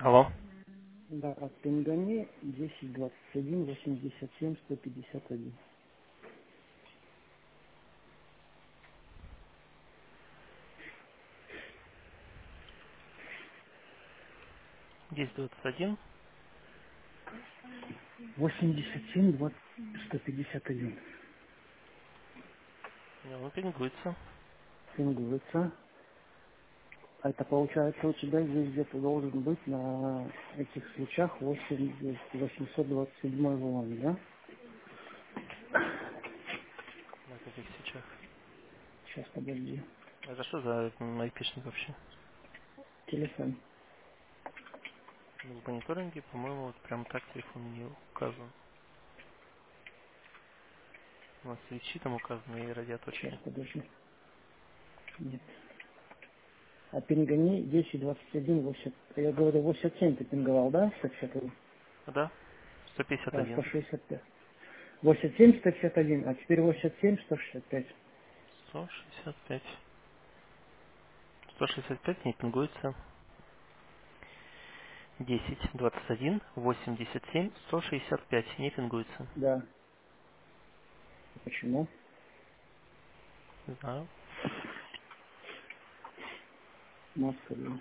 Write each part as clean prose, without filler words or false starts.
Алло. Да, от Пингани 1021 87 151. 1021. 87 20 151. Он пингуется. Пингуется. А это получается у тебя здесь где-то должен быть на этих свечах 827 вон, да? На каких свечах? Сейчас, подожди. Это что за айпишник вообще? Телефон. Ну, в мониторинге, по-моему, вот прям так телефон не указан. У нас свечи там указаны и Сейчас, радиоточки. подожди. Нет. А Пингани 1021 8. Я говорю, 87 ты пинговал, да? 151? Да? Да, 151. 165. 87 151, а теперь 87 165. 165. 165 не пингуется. 10, 21, 87, 165 не пингуется. Да. Почему? Не знаю. Москва.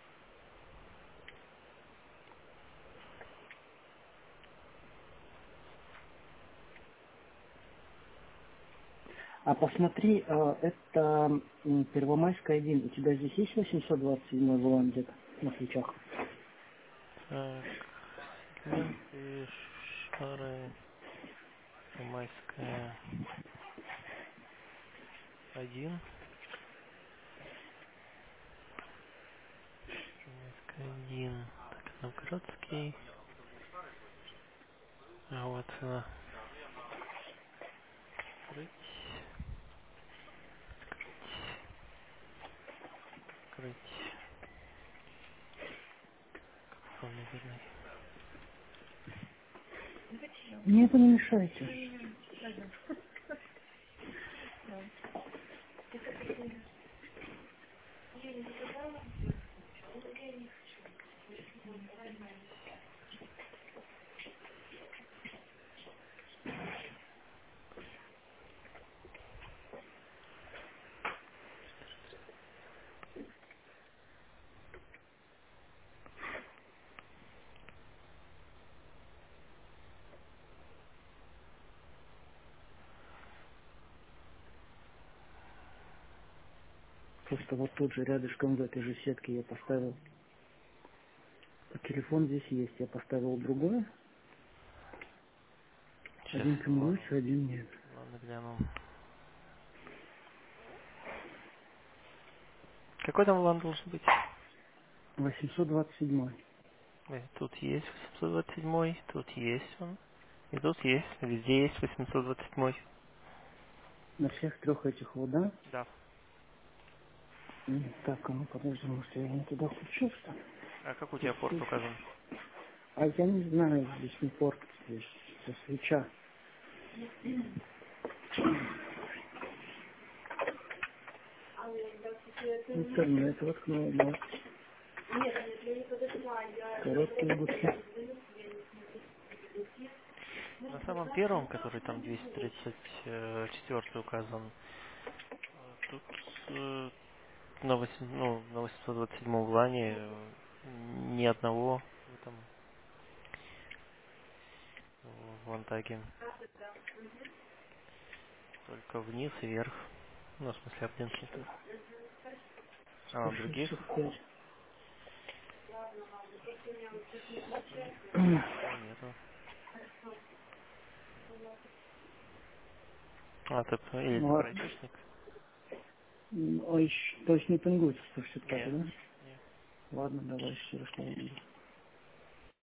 А посмотри, это Первомайская 1. У тебя здесь есть 827 вон где-то на свечах? Так, сегменты, шары, майская 1, майская 1, так, Новгородский, а вот открыть, открыть, полновидный. Мне это не мешайте. Просто вот тут же рядышком в этой же сетке я поставил. Телефон здесь есть. Я поставил другой. Сейчас, Один ладно, пингуется, один нет. ладно, гляну. Какой там лан должен быть? 827. Тут есть 827, тут есть он, и тут есть, везде есть 827. На всех трех этих вот, да? Да. Так, а ну подожди, может я не туда включил, что ли? А как у тебя порт Пустые. указан? А я не знаю, здесь не порт, здесь со свеча. Интернет воткнул, да. Короткие гудки. На самом первом, который там 234 указан, тут на 827 лане ни одного в этом в Антаге. Только вниз и вверх. Ну, в смысле обденки. А на других 165. такого нету. А, или это про Ладно. айпишник? То есть не пингуется 165, Не, да? не. Ладно, давай еще раз.